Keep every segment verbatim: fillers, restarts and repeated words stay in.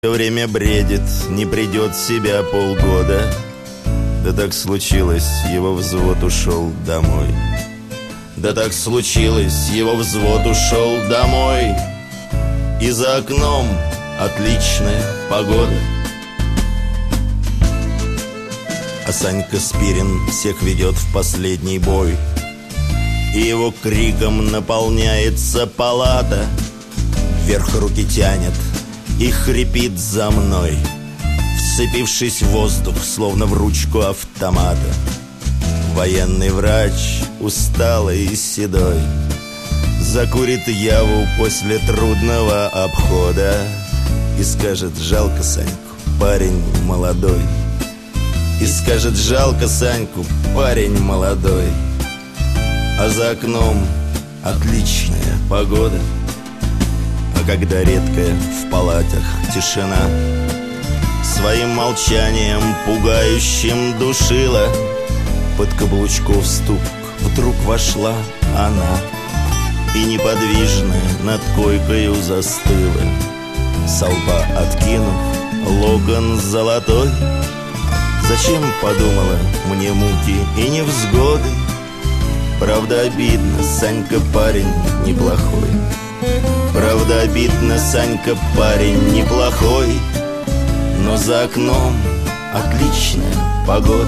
Все время бредит, не придет в себя полгода. Да так случилось, его взвод ушел домой. Да так случилось, его взвод ушел домой. И за окном отличная погода. А Санька Спирин всех ведет в последний бой. И его криком наполняется палата. Вверх руки тянет и хрипит за мной, вцепившись в воздух, словно в ручку автомата. Военный врач, усталый и седой, закурит яву после трудного обхода и скажет: жалко Саньку, парень молодой. И скажет: жалко Саньку, парень молодой. А за окном отличная погода. А когда редкая в палатах тишина своим молчанием пугающим душила, под каблучков стук вдруг вошла она и неподвижная над койкою застыла, со лба откинув локон золотой. Зачем, подумала, мне муки и невзгоды? Правда, обидно, Санька парень неплохой. Правда, обидно, Санька парень неплохой. Но за окном отличная погода.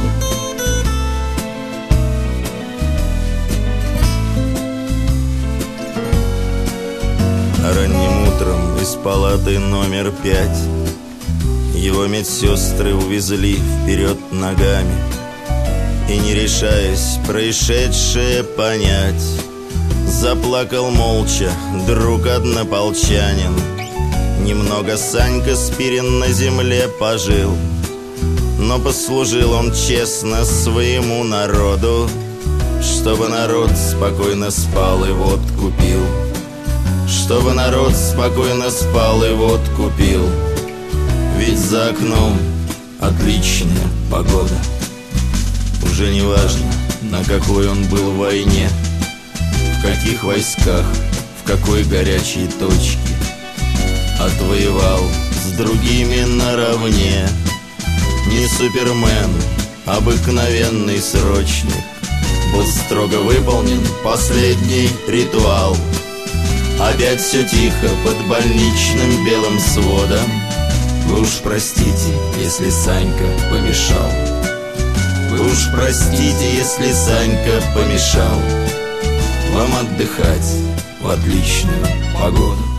Ранним утром из палаты номер пять его медсестры увезли вперед ногами, и, не решаясь происшедшее понять, заплакал молча друг однополчанин. Немного Санька Спирин на земле пожил, но послужил он честно своему народу, чтобы народ спокойно спал и водку пил. Чтобы народ спокойно спал и водку пил. Ведь за окном отличная погода. Уже не важно, на какой он был в войне, в каких войсках, в какой горячей точке. Отвоевал с другими наравне. Не супермен, обыкновенный срочник. Был строго выполнен последний ритуал. Опять все тихо под больничным белым сводом. Вы уж простите, если Санька помешал. Вы уж простите, если Санька помешал вам отдыхать в отличную погоду.